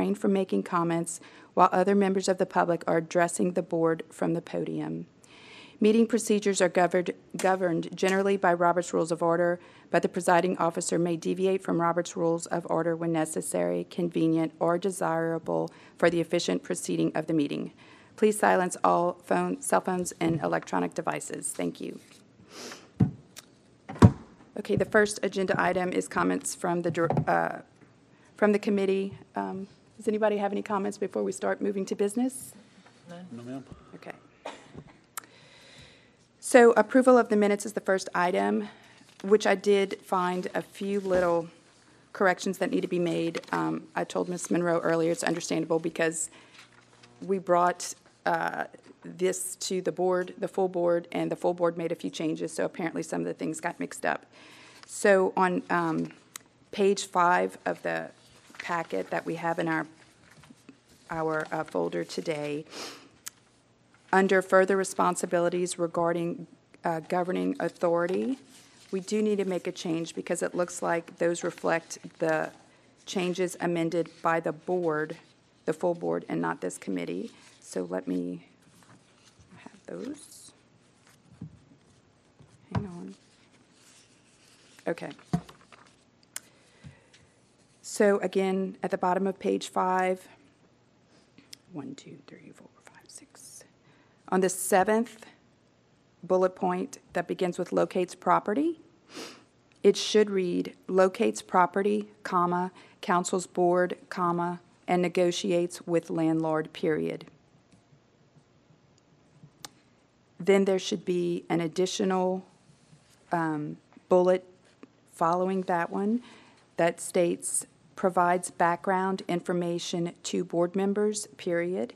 refrain from making comments while other members of the public are addressing the board from the podium. Meeting procedures are governed generally by Robert's Rules of Order, but the presiding officer may deviate from Robert's Rules of Order when necessary, convenient, or desirable for the efficient proceeding of the meeting. Please silence all cell phones and electronic devices. Thank you. Okay, the first agenda item is comments from the committee. Does anybody have any comments before we start moving to business? No, ma'am. Okay. So approval of the minutes is the first item, which I did find a few little corrections that need to be made. I told Ms. Monroe earlier it's understandable because we brought this to the board, the full board, and the full board made a few changes, so apparently some of the things got mixed up. So on page 5 of the packet that we have in our folder today, under further responsibilities regarding governing authority, we do need to make a change because it looks like those reflect the changes amended by the board, the full board, and not this committee. So let me have those. Hang on. Okay. So again, at the bottom of page 5, 1, 2, 3, 4, 5, 6. On the 7th bullet point that begins with locates property, it should read locates property, comma, council's board, comma, and negotiates with landlord, period. Then there should be an additional bullet following that one that states provides background information to board members, period.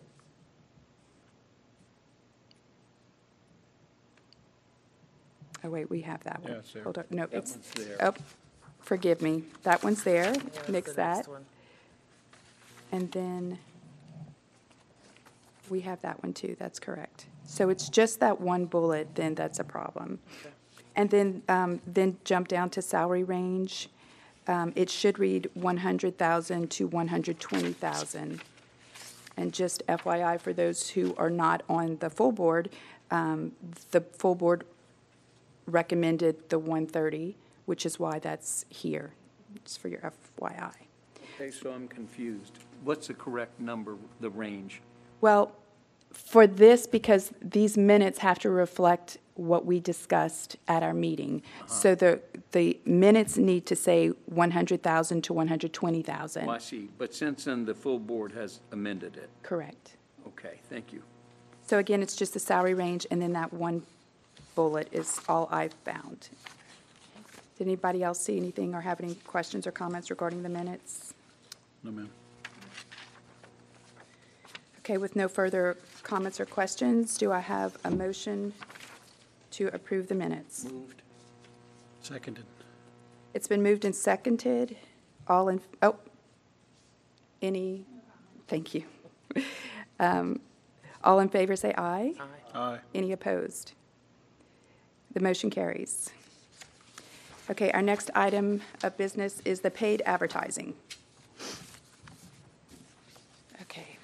Oh, wait, we have that one. Yeah, it's there. Hold on. No, That it's, one's there. oh, forgive me. That one's there. Yeah, Nix that's the next that. one. And then we have that one too. That's correct. So it's just that one bullet, then that's a problem. Okay. And then jump down to salary range. It should read 100,000 to 120,000. And just FYI for those who are not on the full board recommended the 130, which is why that's here. Just for your FYI. Okay, so I'm confused. What's the correct number, the range? Well, for this, because these minutes have to reflect what we discussed at our meeting. So the minutes need to say 100,000 to 120,000. Oh, I see. But since then, the full board has amended it. Correct. Okay, thank you. So again, it's just the salary range, and then that one bullet is all I've found. Did anybody else see anything or have any questions or comments regarding the minutes? No, ma'am. Okay, with no further comments or questions, do I have a motion to approve the minutes? Moved. Seconded. It's been moved and seconded. Thank you. All in favor say aye. Aye. Aye. Any opposed? The motion carries. Okay, our next item of business is the paid advertising. Okay.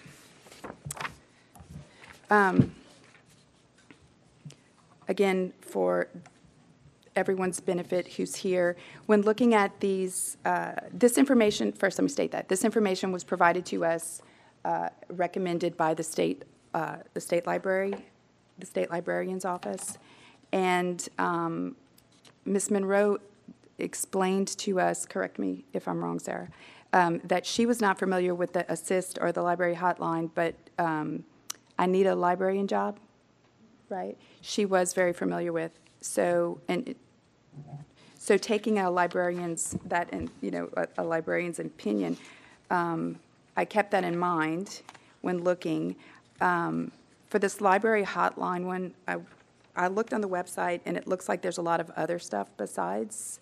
Again, for everyone's benefit who's here, when looking at these, this information, first let me state that, this information was provided to us, recommended by the state library, the state librarian's office, and Ms. Monroe explained to us, correct me if I'm wrong, Sarah, that she was not familiar with the assist or the library hotline, but I need a librarian job, right? She was very familiar with. So taking a librarian's a librarian's opinion, I kept that in mind when looking. For this library hotline one, I looked on the website, and it looks like there's a lot of other stuff besides.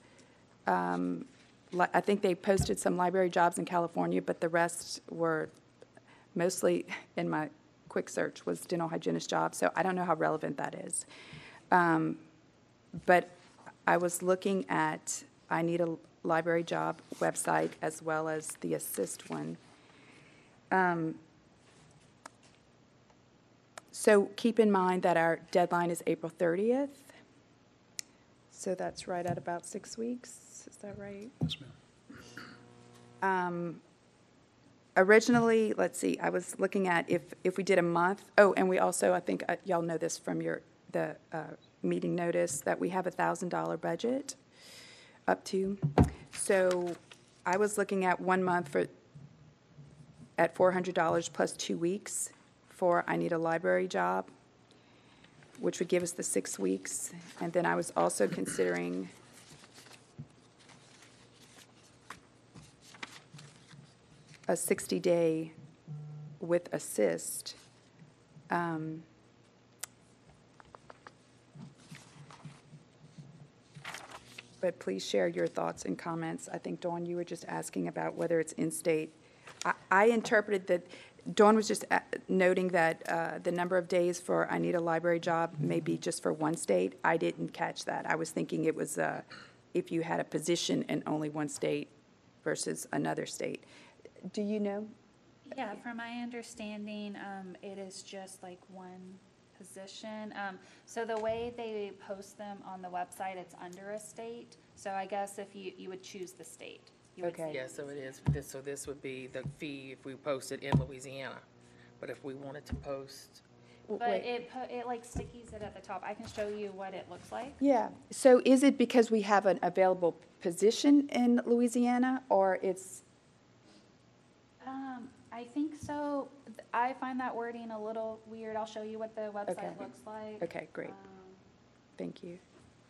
I think they posted some library jobs in California, but the rest were mostly, in my quick search, was dental hygienist jobs, so I don't know how relevant that is. But I was looking at I Need a Library Job website as well as the Assist one. So keep in mind that our deadline is April 30th. So that's right at about 6 weeks. Is that right? Yes, ma'am. Originally, let's see, I was looking at if we did a month. Oh, and we also, I think y'all know this from the meeting notice, that we have a $1,000 budget up to. So I was looking at 1 month at $400 plus 2 weeks for I Need a Library Job, which would give us the 6 weeks. And then I was also considering a 60-day with assist. But please share your thoughts and comments. I think, Dawn, you were just asking about whether it's in-state. I interpreted that, Dawn was just noting that the number of days for I Need a Library Job may be just for one state. I didn't catch that. I was thinking it was if you had a position in only one state versus another state. Do you know? Yeah, from my understanding, it is just like one position. So the way they post them on the website, it's under a state. So I guess if you would choose the state. You would Okay. say- Yeah, so it is, so this would be the fee if we posted in Louisiana. But if we wanted to post, But Wait. it like stickies it at the top. I can show you what it looks like. Yeah. So is it because we have an available position in Louisiana, or it's, I think so. I find that wording a little weird. I'll show you what the Okay. website looks like. okay, great. Thank you.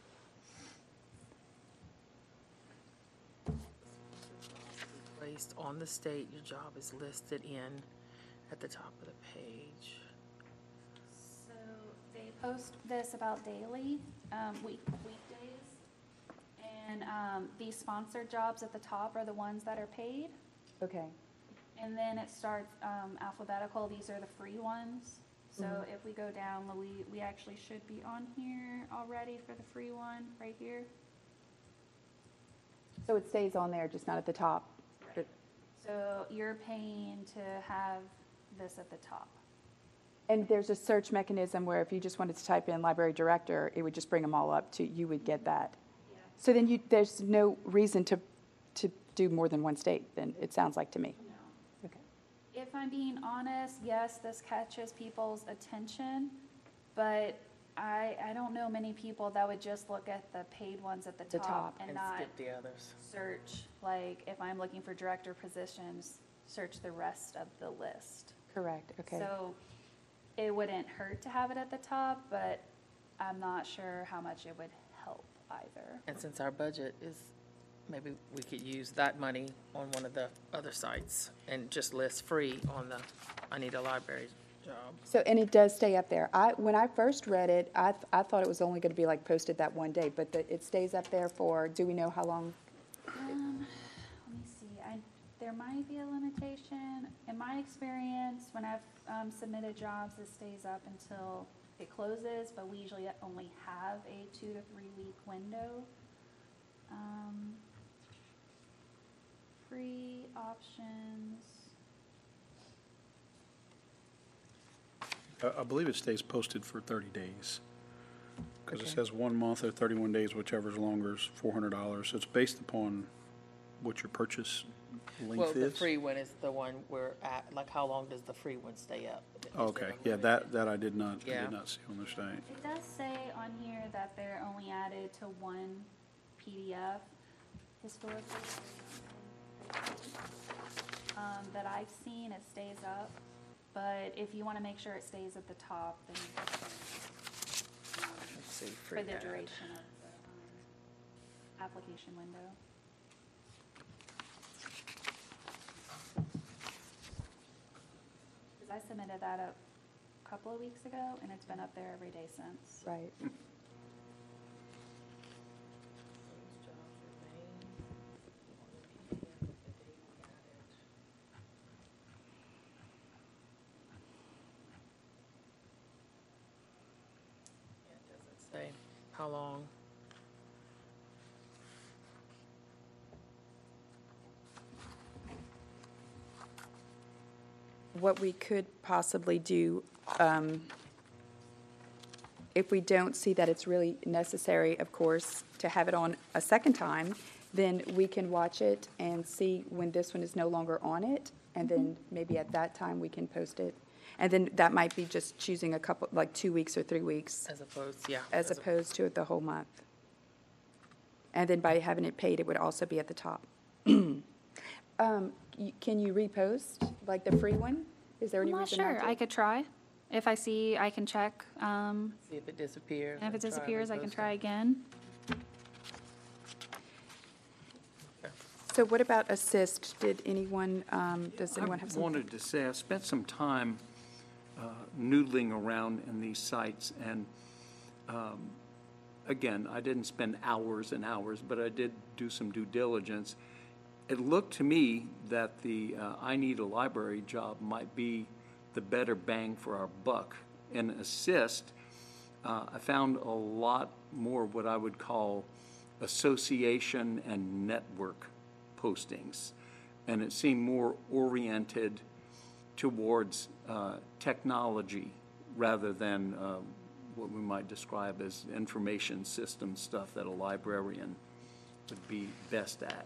placed on the state, your job is listed in at the top of the page. So they post this about daily, weekdays. And these sponsored jobs at the top are the ones that are paid. Okay. And then it starts alphabetical. These are the free ones. So if we go down, we actually should be on here already for the free one, right here. So it stays on there, just not at the top? Right. So you're paying to have this at the top. And there's a search mechanism where if you just wanted to type in library director, it would just bring them all up to, you would get that. Yeah. So then there's no reason to do more than one state, then, it sounds like to me. No. Okay. If I'm being honest, yes, this catches people's attention, but I don't know many people that would just look at the paid ones at the The top. top and And not skip the others. search, like, if I'm looking for director positions, search the rest of the list. Correct, okay. So it wouldn't hurt to have it at the top, but I'm not sure how much it would help either. And since our budget is, maybe we could use that money on one of the other sites and just list free on the I Need a Library Job. So, and it does stay up there. When I first read it, I thought it was only going to be like posted that one day, but it stays up there for, do we know how long? Let me see, there might be a limitation. In my experience, when I've submitted jobs, it stays up until it closes, but we usually only have a 2 to 3 week window. Free options. I believe it stays posted for 30 days. Because it Okay. says 1 month or 31 days, whichever's longer, is $400. So it's based upon what your purchase Well, length the is. free one is the one we're at, like how long does the free one stay up? Is it Okay, yeah, unlimited? that I did not Yeah. see on the site. It does say on here that they're only added to one PDF historically. That I've seen, it stays up, but if you want to make sure it stays at the top, then you have to, Let's see, for free the ad. duration of the application window. Because I submitted that a couple of weeks ago, and it's been up there every day since. Right. Those jobs remain on the PDF with the date added. It doesn't say how long. what we could possibly do, if we don't see that it's really necessary, of course, to have it on a second time, then we can watch it and see when this one is no longer on it, and then maybe at that time we can post it. And then that might be just choosing a couple, like 2 weeks or 3 weeks, As opposed, yeah. as opposed to the whole month. And then by having it paid, it would also be at the top. Can you repost, like the free one? Is there I'm any not reason not sure. to? I could try. If I see, I can check. See if it disappears. And if it and try disappears, I can repost try it. again. So what about Assist? Did anyone, does anyone have I something? wanted to say, I spent some time noodling around in these sites, and again, I didn't spend hours and hours, but I did do some due diligence. It looked to me that the I Need a Library job might be the better bang for our buck. In Assist, I found a lot more what I would call association and network postings, and it seemed more oriented towards technology rather than what we might describe as information system stuff that a librarian would be best at.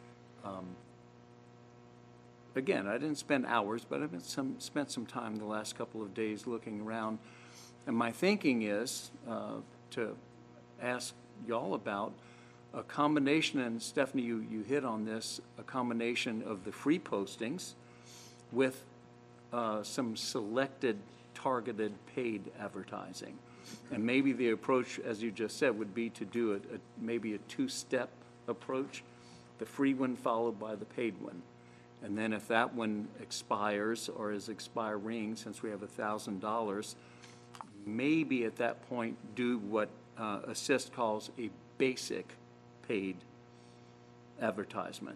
Again, I didn't spend hours, but I've spent some time the last couple of days looking around. And my thinking is to ask y'all about a combination, and Stephanie, you hit on this, a combination of the free postings with some selected targeted paid advertising. And maybe the approach, as you just said, would be to do maybe a two-step approach, the free one followed by the paid one. And then if that one expires or is expiring, since we have $1,000, maybe at that point do what Assist calls a basic paid advertisement.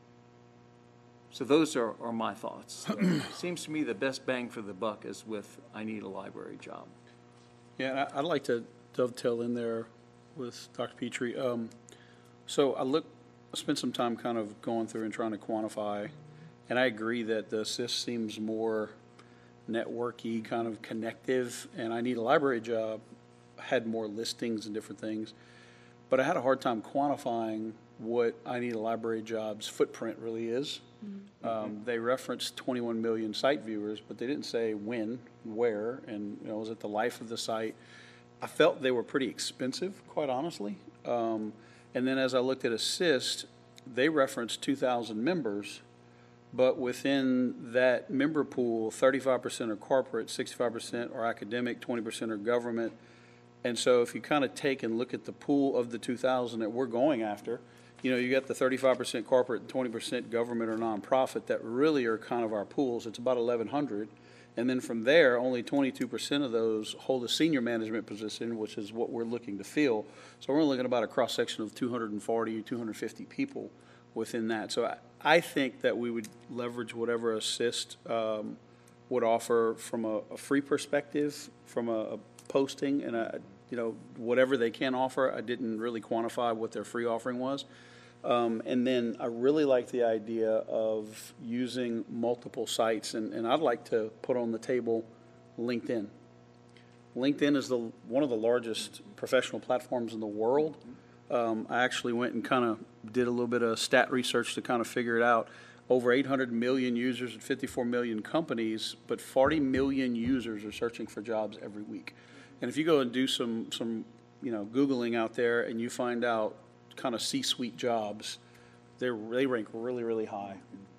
So those are my thoughts. Seems to me the best bang for the buck is with I Need a Library job. Yeah, and I'd like to dovetail in there with Dr. Petrie. So I spent some time kind of going through and trying to quantify, and I agree that the Assist seems more networky, kind of connective, and I Need a Library job had more listings and different things. But I had a hard time quantifying what I Need a Library job's footprint really is. They referenced 21 million site viewers, but they didn't say when, where, and was it the life of the site? I felt they were pretty expensive, quite honestly. And then as I looked at Assist, they referenced 2,000 members, but within that member pool, 35% are corporate, 65% are academic, 20% are government. And so if you kind of take and look at the pool of the 2,000 that we're going after, you got the 35% corporate and 20% government or nonprofit that really are kind of our pools. It's about 1,100. And then from there, only 22% of those hold a senior management position, which is what we're looking to fill. So we're looking at about a cross-section of 240, 250 people within that. So I think that we would leverage whatever Assist would offer from a free perspective, from a posting, and whatever they can offer. I didn't really quantify what their free offering was. And then I really like the idea of using multiple sites, and I'd like to put on the table LinkedIn. LinkedIn is one of the largest professional platforms in the world. I actually went and kind of did a little bit of stat research to kind of figure it out. Over 800 million users and 54 million companies, but 40 million users are searching for jobs every week. And if you go and do some Googling out there and you find out kind of C-suite jobs, they rank really, really high.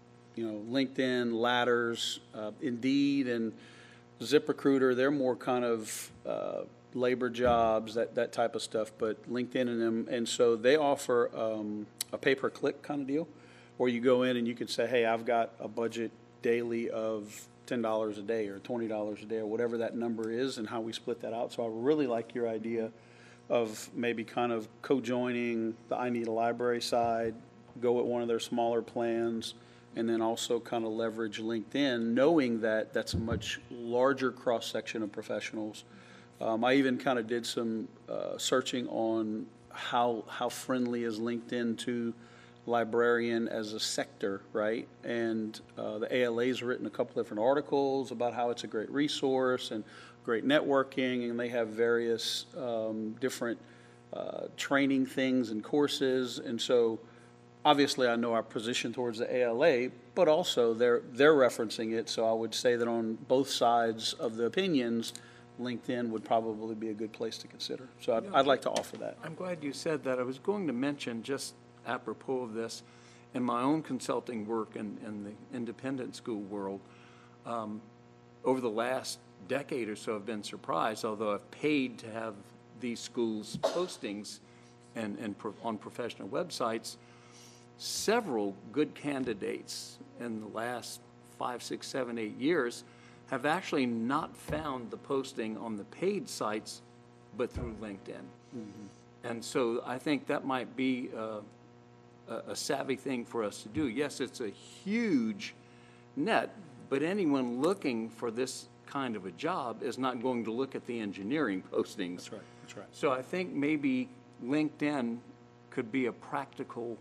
LinkedIn, Ladders, Indeed, and ZipRecruiter, they're more kind of labor jobs, that type of stuff, but LinkedIn and them, and so they offer a pay-per-click kind of deal, where you go in and you can say, hey, I've got a budget daily of $10 a day or $20 a day or whatever that number is, and how we split that out. So I really like your idea of maybe kind of co-joining the I Need a Library side, go with one of their smaller plans, and then also kind of leverage LinkedIn, knowing that that's a much larger cross-section of professionals. I even kind of did some searching on how friendly is LinkedIn to librarian as a sector, right? And the ALA's written a couple different articles about how it's a great resource and great networking, and they have various different training things and courses. And so obviously I know our position towards the ALA, but also they're referencing it. So I would say that on both sides of the opinions, LinkedIn would probably be a good place to consider. So I'd like to offer that. I'm glad you said that. I was going to mention, just apropos of this, in my own consulting work in the independent school world, over the last decade or so, I've been surprised, although I've paid to have these schools' postings and on professional websites, several good candidates in the last 5, 6, 7, 8 years have actually not found the posting on the paid sites, but through LinkedIn. And so I think that might be a savvy thing for us to do. Yes, it's a huge net, but anyone looking for this kind of a job is not going to look at the engineering postings. That's right, that's right. So I think maybe LinkedIn could be a practical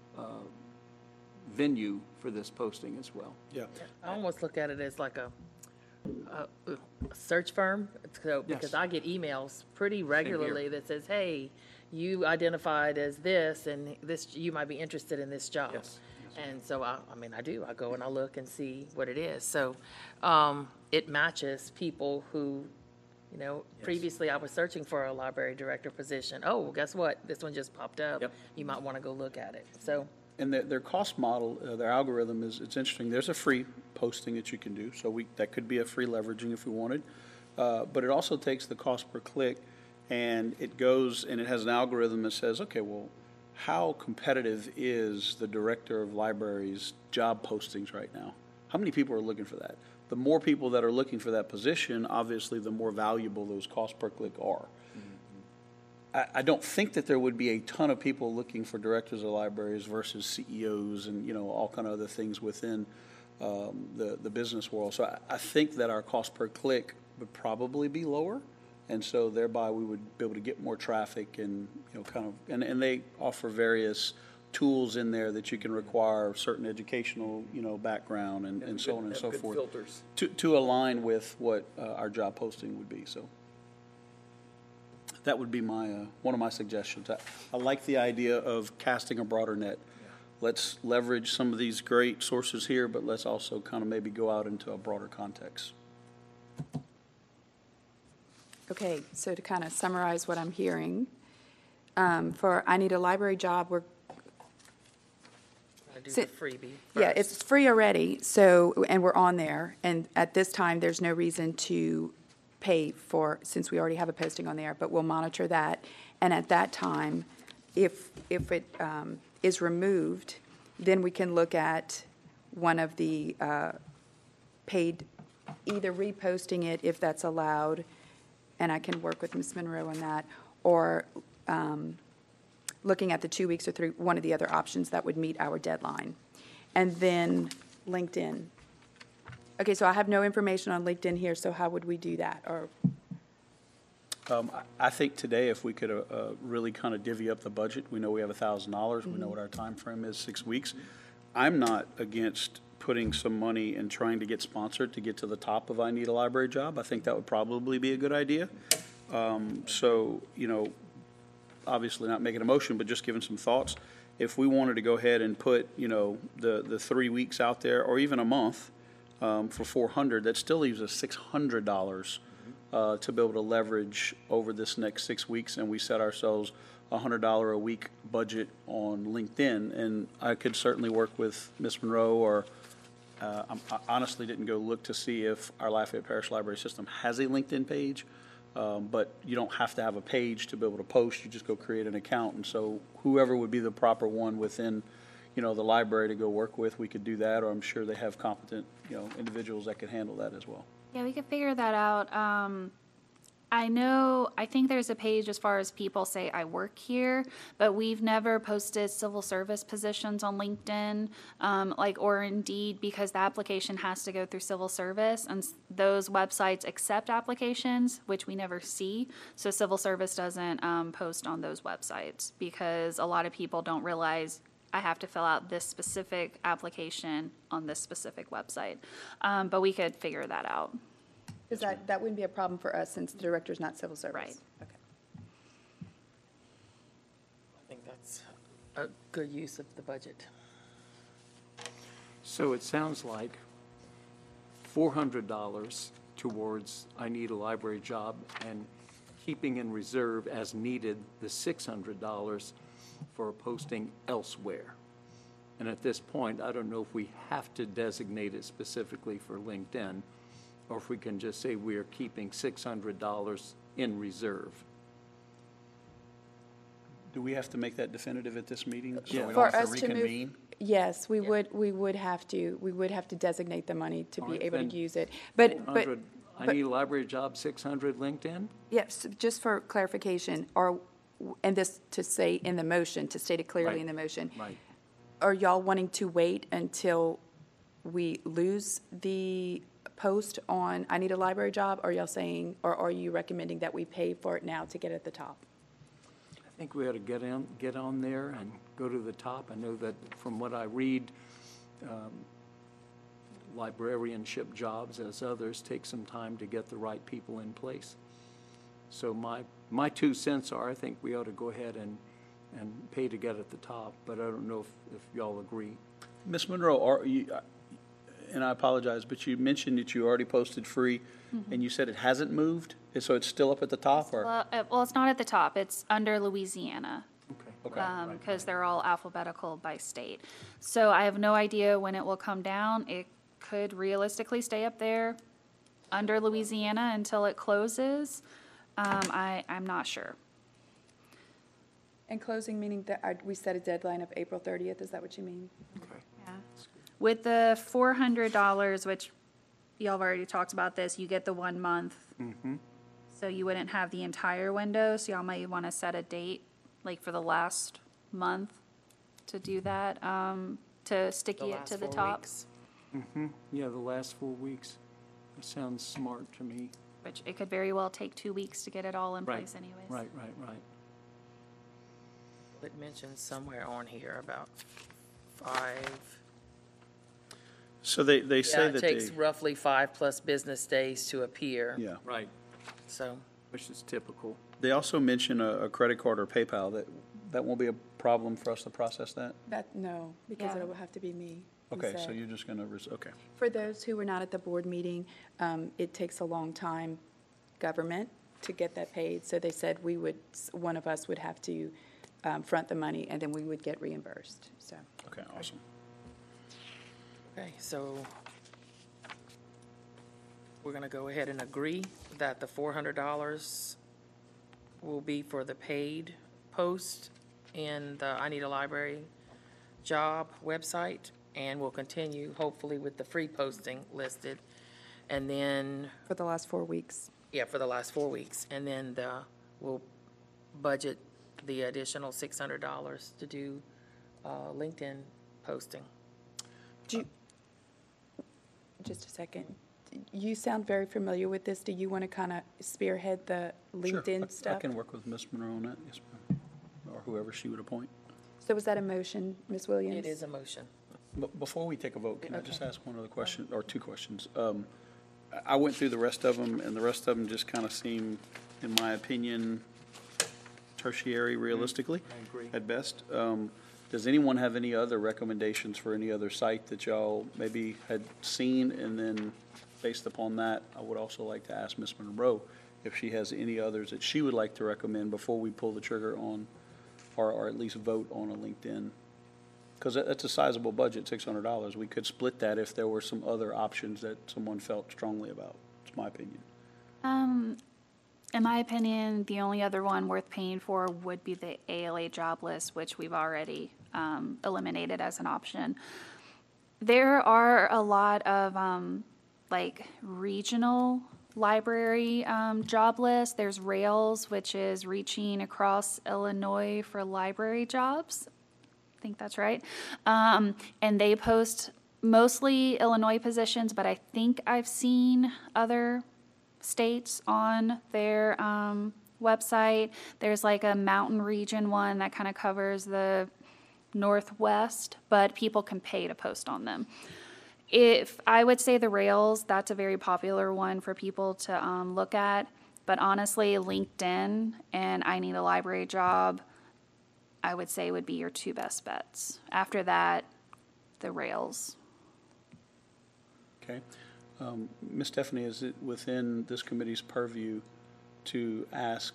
venue for this posting as well. Yeah. I almost look at it as like a search firm, so, because Yes. I get emails pretty regularly that says, hey, you identified as this, and this, you might be interested in this job. Yes. And so, I do, I go and I look and see what it is. So, it matches people who, previously I was searching for a library director position. Oh, well, guess what? This one just popped up. Yep. You might want to go look at it. So, And their cost model, their algorithm it's interesting. There's a free posting that you can do, so that could be a free leveraging if we wanted. But it also takes the cost per click, and it goes and it has an algorithm that says, okay, well, how competitive is the director of libraries job postings right now? How many people are looking for that? The more people that are looking for that position, obviously, the more valuable those cost per click are. I don't think that there would be a ton of people looking for directors of libraries versus CEOs and, all kind of other things within the business world. So I think that our cost per click would probably be lower. And so thereby we would be able to get more traffic and, and they offer various tools in there that you can require certain educational, background and so on and so forth. Filters. To align with what our job posting would be, so. That would be my one of my suggestions. I like the idea of casting a broader net. Let's leverage some of these great sources here, but let's also kind of maybe go out into a broader context. Okay, so to kind of summarize what I'm hearing, for I Need a Library Job, we're I do the Sit- freebie Yeah, first. it's free already, so, and we're on there, and at this time, there's no reason to pay for, since we already have a posting on there, but we'll monitor that. And at that time, if it is removed, then we can look at one of the paid, either reposting it if that's allowed, and I can work with Ms. Monroe on that, or looking at the 2 weeks or one of the other options that would meet our deadline. And then LinkedIn. Okay, so I have no information on LinkedIn here, so how would we do that? Or, I think today if we could really kind of divvy up the budget, we know we have $1,000, we know what our time frame is, 6 weeks. I'm not against putting some money and trying to get sponsored to get to the top of I Need a Library Job. I think that would probably be a good idea. So, obviously not making a motion, but just giving some thoughts. If we wanted to go ahead and put, the 3 weeks out there, or even a month, for $400, that still leaves us $600 to be able to leverage over this next 6 weeks, and we set ourselves a $100 a week budget on LinkedIn. And I could certainly work with Ms. Monroe, or I honestly didn't go look to see if our Lafayette Parish Library System has a LinkedIn page, but you don't have to have a page to be able to post. You just go create an account, and so whoever would be the proper one within the library to go work with, we could do that, or I'm sure they have competent, individuals that could handle that as well. Yeah, we could figure that out. I think there's a page as far as people say I work here, but we've never posted civil service positions on LinkedIn, or Indeed, because the application has to go through civil service, and those websites accept applications, which we never see. So civil service doesn't post on those websites because a lot of people don't realize I have to fill out this specific application on this specific website. But we could figure that out. Because that wouldn't be a problem for us since the director's not civil service. Right. Okay. I think that's a good use of the budget. So it sounds like $400 towards I need a library job and keeping in reserve as needed the $600 for a posting elsewhere. And at this point, I don't know if we have to designate it specifically for LinkedIn, or if we can just say we are keeping $600 in reserve. Do we have to make that definitive at this meeting? So Yeah. we For don't have us to to move, reconvene? yes, we would have to designate the money to All be right, able then to use it. But, 400, I need a library job, 600 LinkedIn? yes, just for clarification, and this to say in the motion, to state it clearly Right. in the motion. Right. Are y'all wanting to wait until we lose the post on I need a library job? Or y'all saying, or are you recommending that we pay for it now to get at the top? I think we ought to get on there and go to the top. I know that from what I read, librarianship jobs, as others, take some time to get the right people in place. So my 2 cents are, I think we ought to go ahead and pay to get at the top, but I don't know if y'all agree. Ms. Monroe, are you, and I apologize, but you mentioned that you already posted free, and you said it hasn't moved? And so it's still up at the top, or? Well, it's not at the top. It's under Louisiana. Okay. Because they're all alphabetical by state. So I have no idea when it will come down. It could realistically stay up there under Louisiana until it closes. I'm not sure. And closing, meaning that we set a deadline of April 30th, is that what you mean? Okay. With the $400, which y'all have already talked about this, you get the 1 month. So you wouldn't have the entire window, so y'all might want to set a date, like for the last month to do that, to sticky it to the top. Yeah, the last 4 weeks. That sounds smart to me. Which it could very well take 2 weeks to get it all in Right. place anyways. Right. It mentions somewhere on here about 5. So they Yeah, say it that takes they, roughly 5+ business days to appear. yeah. Right, So, which is typical. They also mention a credit card or PayPal. That won't be a problem for us to process that? No, because Yeah. it will have to be me. who Okay, so said. you're just gonna, okay. For those who were not at the board meeting, it takes a long time, government, to get that paid. So they said one of us would have to front the money, and then we would get reimbursed, so. Okay, awesome. okay, so we're going to go ahead and agree that the $400 will be for the paid post in the I Need a Library job website, and we'll continue hopefully with the free posting listed. And then, For the last 4 weeks. yeah, for the last 4 weeks. And then we'll budget the additional $600 to do LinkedIn posting. Just a second. You sound very familiar with this. Do you want to kind of spearhead the Sure, LinkedIn I stuff? can work with Ms. Monroe on that, yes, ma'am. Or whoever she would appoint. So was that a motion, Ms. Williams? It is a motion. But before we take a vote, can I just ask one other question, or 2 questions? I went through the rest of them, and the rest of them just kind of seem, in my opinion, tertiary realistically. I agree. At best. Does anyone have any other recommendations for any other site that y'all maybe had seen? And then, based upon that, I would also like to ask Ms. Monroe if she has any others that she would like to recommend before we pull the trigger on, or at least vote on a LinkedIn. Because that's a sizable budget, $600. We could split that if there were some other options that someone felt strongly about. It's my opinion. In my opinion, the only other one worth paying for would be the ALA job list, which we've already eliminated as an option. There are a lot of regional library job lists. There's Rails, which is reaching across Illinois for library jobs. I think that's right. And they post mostly Illinois positions, but I think I've seen other states on their website. There's like a mountain region one that kind of covers the northwest, but people can pay to post on them. If I would say the Rails, that's a very popular one for people to look at. But honestly, LinkedIn and I Need a Library Job, I would say would be your two best bets. After that, the Rails. Okay. Ms. Stephanie, is it within this committee's purview to ask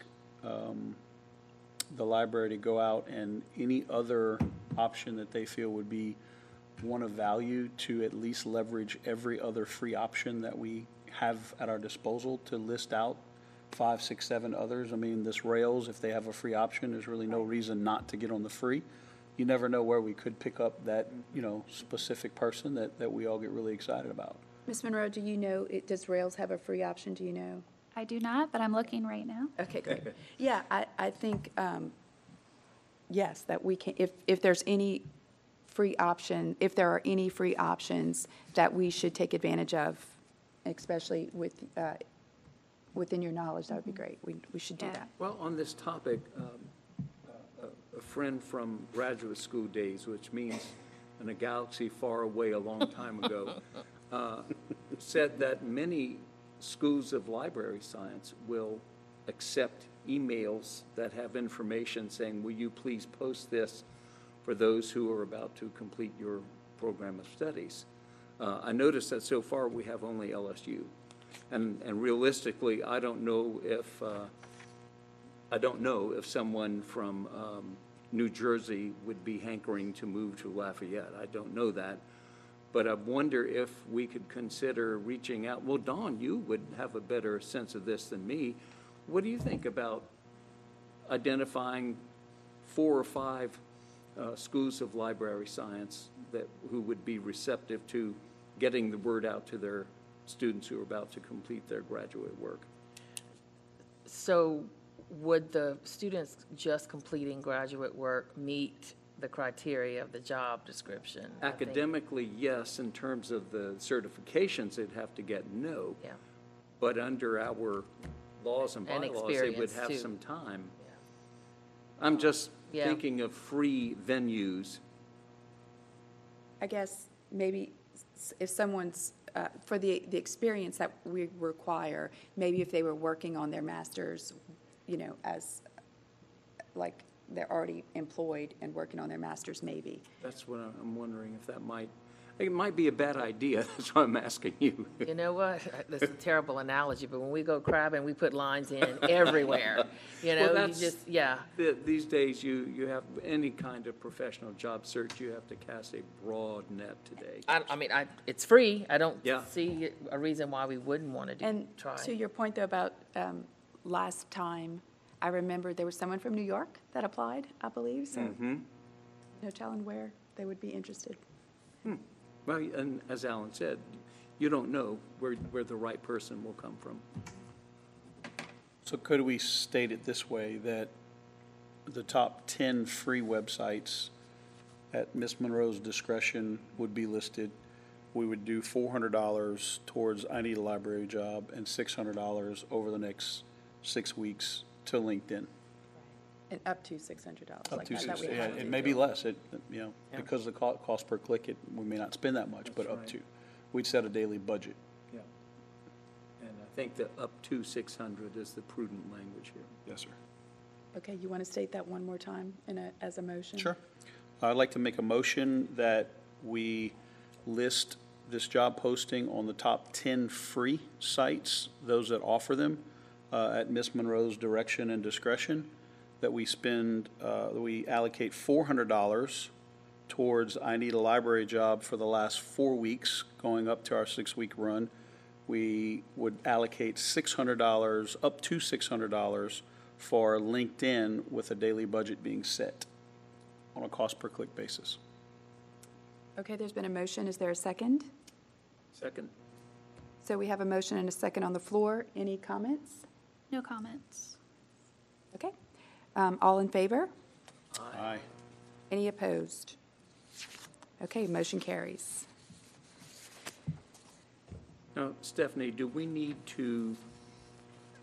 the library to go out and any other option that they feel would be one of value to at least leverage every other free option that we have at our disposal to list out 5, 6, 7 others? I mean, this Rails, if they have a free option, there's really no reason not to get on the free. You never know where we could pick up that, specific person that we all get really excited about. Ms. Monroe, do you know, does Rails have a free option? Do you know? I do not, but I'm looking right now. Okay, great. Yeah, I think, yes, that we can, if there's any free option, if there are any free options that we should take advantage of, especially within your knowledge, that would be great. We should do Yeah. that. Well, on this topic, a friend from graduate school days, which means in a galaxy far away a long time ago, said that many schools of library science will accept emails that have information saying, will you please post this for those who are about to complete your program of studies. I noticed that so far we have only LSU. And realistically, I don't know if someone from New Jersey would be hankering to move to Lafayette. I don't know that. But I wonder if we could consider reaching out. Well, Dawn, you would have a better sense of this than me. What do you think about identifying 4 or 5 schools of library science who would be receptive to getting the word out to their students who are about to complete their graduate work? So would the students just completing graduate work meet the criteria of the job description? I think- Academically, yes. In terms of the certifications they'd have to get, no. Yeah. But under our laws and And bylaws, they would experience, have too. some time. Yeah. I'm just Yeah. thinking of free venues. I guess maybe if someone's, for the experience that we require, maybe if they were working on their master's, as, like, they're already employed and working on their master's, maybe. That's what I'm wondering if that it might be a bad idea. That's why I'm asking you. You know what? That's a terrible analogy, but when we go crabbing, we put lines in everywhere. Well, You that's- just, yeah. These days, you have any kind of professional job search, you have to cast a broad net today. I mean, it's free. I don't Yeah. see a reason why we wouldn't want to And try. to your point, though, about last time, I remember there was someone from New York that applied, I believe, so no telling where they would be interested. Well, and as Alan said, you don't know where the right person will come from. So could we state it this way, that the top 10 free websites at Ms. Monroe's discretion would be listed? We would do $400 towards I Need a Library Job and $600 over the next 6 weeks to LinkedIn. And up to $600. Up like to that, that six, we yeah, have it to may do. be less, because the cost per click, we may not spend that much, but up right. to. We'd set a daily budget. Yeah. And I think that up to 600 is the prudent language here. Yes, sir. Okay, you want to state that one more time as a motion? Sure. I'd like to make a motion that we list this job posting on the top 10 free sites, those that offer them, at Ms. Monroe's direction and discretion, that we we allocate $400 towards I Need a Library Job for the last 4 weeks, going up to our 6-week run. We would allocate $600, up to $600 for LinkedIn, with a daily budget being set on a cost per click basis. Okay, there's been a motion. Is there a second? Second? So we have a motion and a second on the floor. Any comments? No comments. Okay. All in favor? Aye. Any opposed? Okay, motion carries. Now, Stephanie, do we need to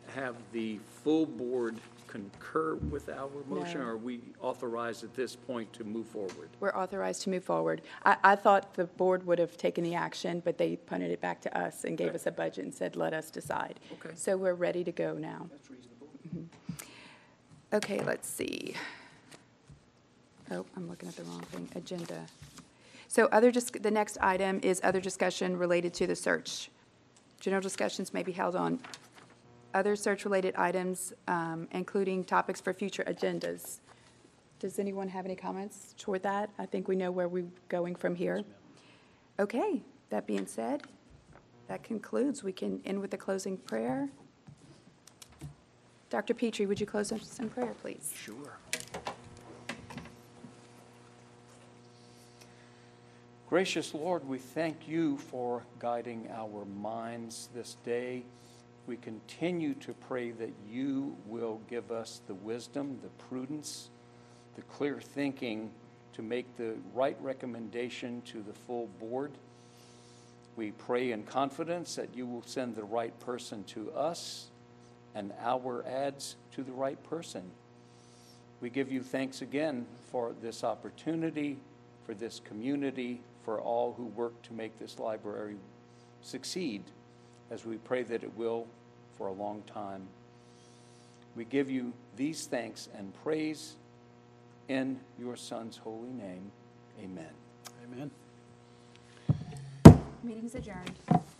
have the full board concur with our motion? No. Or are we authorized at this point to move forward? We're authorized to move forward. I thought the board would have taken the action, but they punted it back to us and gave us a budget and said, let us decide. Okay. So we're ready to go now. That's reasonable. Okay, let's see. Oh, I'm looking at the wrong thing, agenda. So the next item is other discussion related to the search. General discussions may be held on other search-related items, including topics for future agendas. Does anyone have any comments toward that? I think we know where we're going from here. Okay, that being said, that concludes. We can end with a closing prayer. Dr. Petrie, would you close us in prayer, please? Sure. Gracious Lord, we thank you for guiding our minds this day. We continue to pray that you will give us the wisdom, the prudence, the clear thinking to make the right recommendation to the full board. We pray in confidence that you will send the right person to us and our ads to the right person. We give you thanks again for this opportunity, for this community, for all who work to make this library succeed, as we pray that it will for a long time. We give you these thanks and praise in your Son's holy name. Amen. Amen. Meeting's adjourned.